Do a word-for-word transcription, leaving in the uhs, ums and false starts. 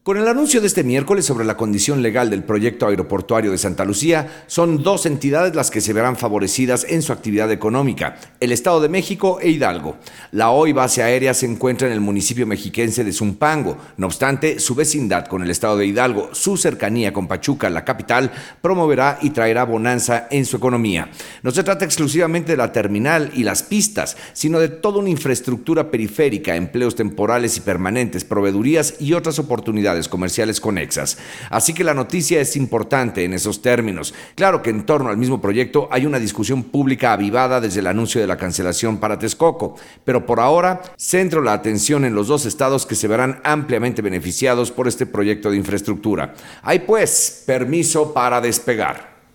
Con el anuncio de este miércoles sobre la condición legal del proyecto aeroportuario de Santa Lucía, son dos entidades las que se verán favorecidas en su actividad económica, el Estado de México e Hidalgo. La hoy base aérea se encuentra en el municipio mexiquense de Zumpango. No obstante, su vecindad con el Estado de Hidalgo, su cercanía con Pachuca, la capital, promoverá y traerá bonanza en su economía. No se trata exclusivamente de la terminal y las pistas, sino de toda una infraestructura periférica, empleos temporales y permanentes, proveedurías y otras oportunidades comerciales conexas. Así que la noticia es importante en esos términos. Claro que en torno al mismo proyecto hay una discusión pública avivada desde el anuncio de la cancelación para Texcoco, pero por ahora centro la atención en los dos estados que se verán ampliamente beneficiados por este proyecto de infraestructura. Hay pues permiso para despegar.